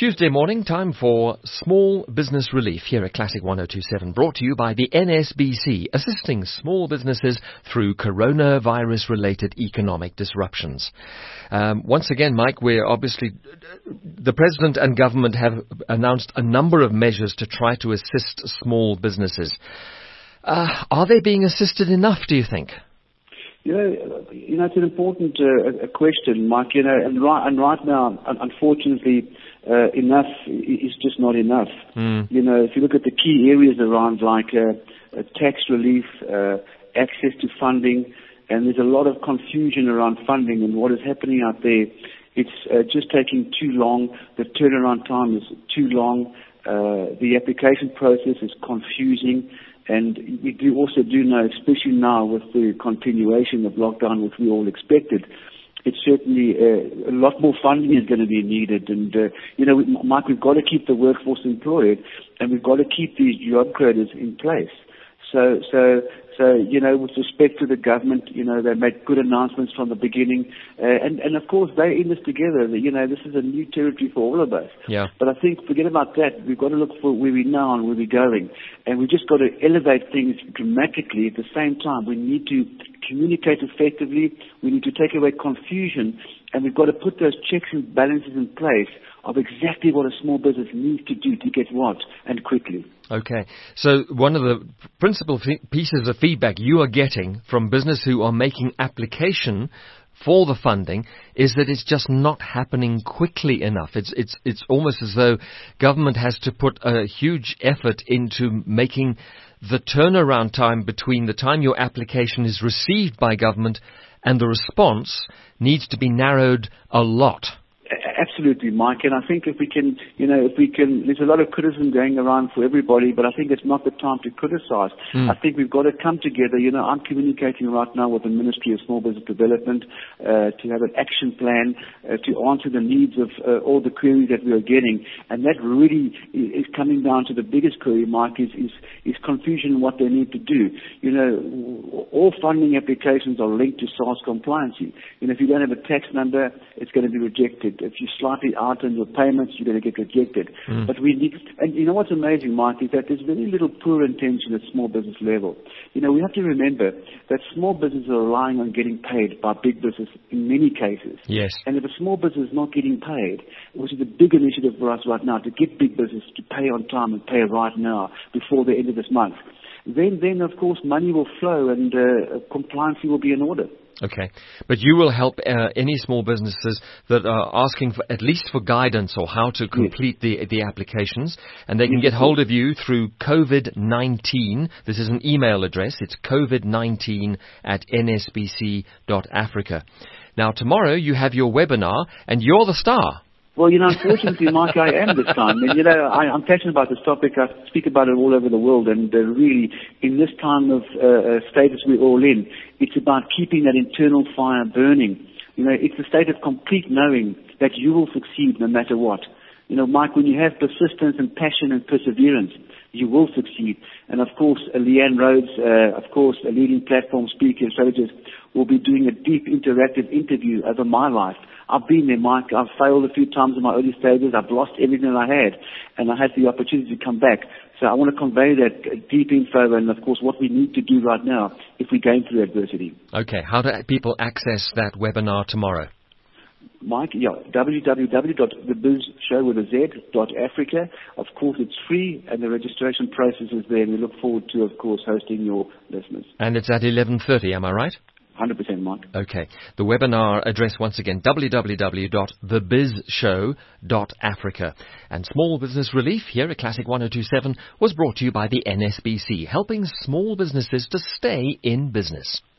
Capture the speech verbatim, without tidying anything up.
Tuesday morning, time for Small Business Relief here at Classic one oh two point seven, brought to you by the N S B C, assisting small businesses through coronavirus-related economic disruptions. Um, once again, Mike, we're obviously, the President and government have announced a number of measures to try to assist small businesses. Uh, are they being assisted enough, do you think? You know, you know, it's an important uh, question, Mike. You know, and right, and right now, unfortunately, uh, enough is just not enough. Mm. You know, if you look at the key areas around, like uh, uh, tax relief, uh, access to funding, and there's a lot of confusion around funding and what is happening out there. It's uh, just taking too long. The turnaround time is too long. Uh, the application process is confusing. And we do also do know, especially now with the continuation of lockdown, which we all expected, it's certainly uh, a lot more funding is going to be needed. And, uh, you know, Mike, we've got to keep the workforce employed, and we've got to keep these job creators in place. So, so, so, you know, with respect to the government, you know, they made good announcements from the beginning. Uh, and, and of course, they're in this together. You know, this is a new territory for all of us. Yeah. But I think, forget about that. We've got to look for where we are now and where we're going. And we've just got to elevate things dramatically. At the same time, we need to communicate effectively. We need to take away confusion. And we've got to put those checks and balances in place of exactly what a small business needs to do to get what, and quickly. Okay. So one of the principal f- pieces of feedback you are getting from business who are making application for the funding is that it's just not happening quickly enough. It's it's it's almost as though government has to put a huge effort into making the turnaround time between the time your application is received by government and the response needs to be narrowed a lot. Absolutely, Mike. And I think if we can, you know, if we can, there's a lot of criticism going around for everybody, but I think it's not the time to criticize. Mm. I think we've got to come together. You know, I'm communicating right now with the Ministry of Small Business Development uh, to have an action plan uh, to answer the needs of uh, all the queries that we are getting. And that really is coming down to the biggest query, Mike, is, is, is confusion in what they need to do. You know, all funding applications are linked to SARS compliancy. You know, if you don't have a tax number, it's going to be rejected. If you slightly out in your payments, you're going to get rejected. Mm. But we need, and you know what's amazing, Mike, is that there's very little poor intention at small business level. You know, we have to remember that small businesses are relying on getting paid by big business in many cases. Yes. And if a small business is not getting paid, which is a big initiative for us right now, to get big business to pay on time and pay right now before the end of this month, then, then of course, money will flow and uh, compliance will be in order. Okay. But you will help uh, any small businesses that are asking for, at least for guidance or how to complete yes. the the applications, and they can yes. get hold of you through COVID nineteen. This is an email address. It's covid nineteen at n s b c dot africa. Now, tomorrow you have your webinar, and you're the star. Well, you know, unfortunately, Mike, I am this time. And, you know, I, I'm passionate about this topic. I speak about it all over the world. And uh, really, in this time of uh, status we're all in, it's about keeping that internal fire burning. You know, it's a state of complete knowing that you will succeed no matter what. You know, Mike, when you have persistence and passion and perseverance, you will succeed. And, of course, uh, Leanne Rhodes, uh, of course, a leading platform speaker and strategist, will be doing a deep interactive interview over my life. I've been there, Mike. I've failed a few times in my early stages. I've lost everything I had, and I had the opportunity to come back. So I want to convey that deep info and, of course, what we need to do right now if we're going through adversity. Okay. How do people access that webinar tomorrow? Mike, yeah, w w w dot the biz show with a z dot africa. Of course, it's free, and the registration process is there. And we look forward to, of course, hosting your listeners. And it's at eleven thirty, am I right? one hundred percent, Mike. Okay. The webinar address, once again, w w w dot the biz show dot africa. And Small Business Relief here at Classic one oh two point seven was brought to you by the N S B C, helping small businesses to stay in business.